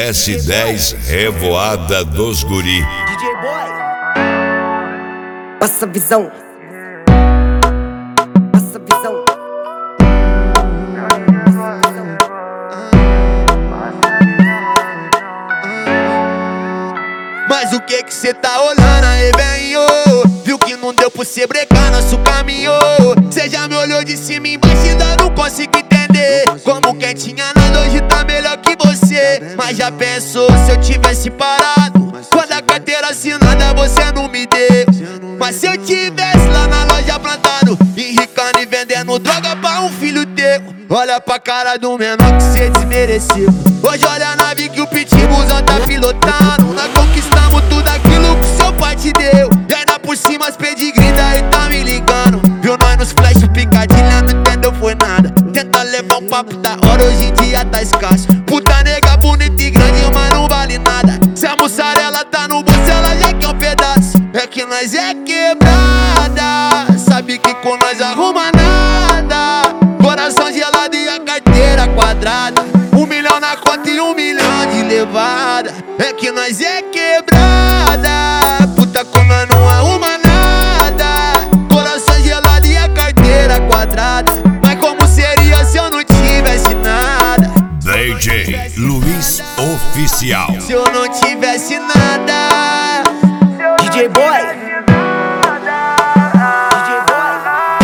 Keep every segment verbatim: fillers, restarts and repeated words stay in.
S dez Revoada dos Guri. D J Boy, passa visão, passa visão. Mas o que que cê tá olhando aí, velho? Viu que não deu pra cê brecar nosso caminho. Cê já me olhou de cima e embaixo e ainda não consigo entender como quem tinha nada hoje tá melhor que você. Mas já pensou se eu tivesse parado quando a carteira assinada você não me deu? Mas se eu tivesse lá na loja plantado, enricando e vendendo droga pra um filho teu, olha pra cara do menor que cê desmereceu. Hoje olha a nave que o pitbullzão tá pilotando. Nós conquistamos tudo aquilo que seu pai te deu. E ainda por cima as pedigree daí tá me ligando. Viu nós nos flash picadilha, não entendeu foi nada. Tenta levar um papo da hora, hoje em dia tá escasso. Puta nega bonita e grande, mas não vale nada. Se a mussarela tá no bolso, ela já quer um pedaço. É que nós é quebrada, sabe que com nós arruma nada. Coração gelado e a carteira quadrada. Um milhão na conta e um milhão de levada. É que nós é quebrada, puta com nós não arruma nada. Coração gelado e a carteira quadrada. Mas como seria se eu não tivesse nada? D J Luiz Oficial. Se eu não tivesse nada. D J Boy, D J Boy,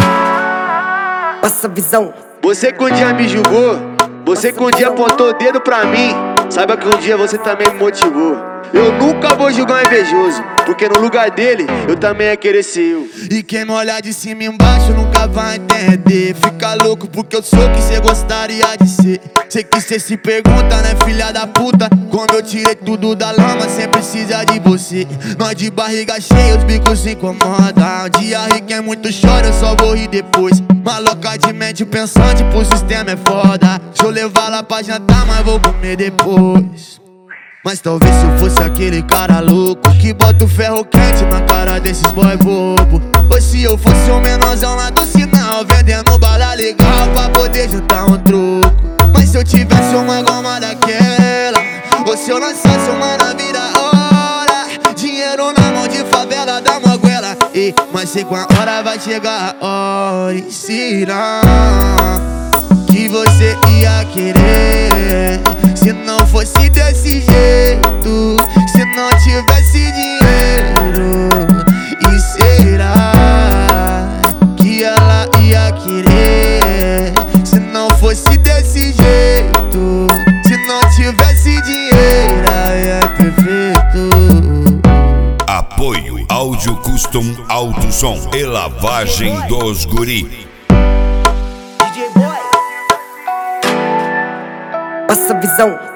passa visão. Você que um dia me julgou, você que um dia apontou o dedo pra mim, saiba que um dia você também me motivou. Eu nunca vou julgar um invejoso, porque no lugar dele, eu também ia querer ser eu. E quem me olhar de cima e embaixo nunca vai entender. Fica louco porque eu sou o que cê gostaria de ser. Sei que cê se pergunta, né, filha da puta? Quando eu tirei tudo da lama, cê precisa de você. Nós de barriga cheia, os bicos se incomodam. Um dia ri quem muito chora, eu só vou rir depois. Maloca de mente pensante, pro sistema é foda. Deixa eu levar lá pra jantar, mas vou comer depois. Mas talvez se eu fosse aquele cara louco que bota o ferro quente na cara desses boy bobo. Ou se eu fosse um menorzão lá do sinal, vendendo bala legal pra poder juntar um troco. Mas se eu tivesse uma goma daquela, ou se eu lançasse uma na vida hora, dinheiro na mão de favela da moguela. E, mas sei com a hora vai chegar a hora. E será que você ia querer se não fosse desse jeito? Se não tivesse dinheiro? E será que ela ia querer se não fosse desse jeito? Se não tivesse dinheiro, é perfeito. Apoio Áudio Custom Alto Som e Lavagem dos Guri. D J Boy, passa visão.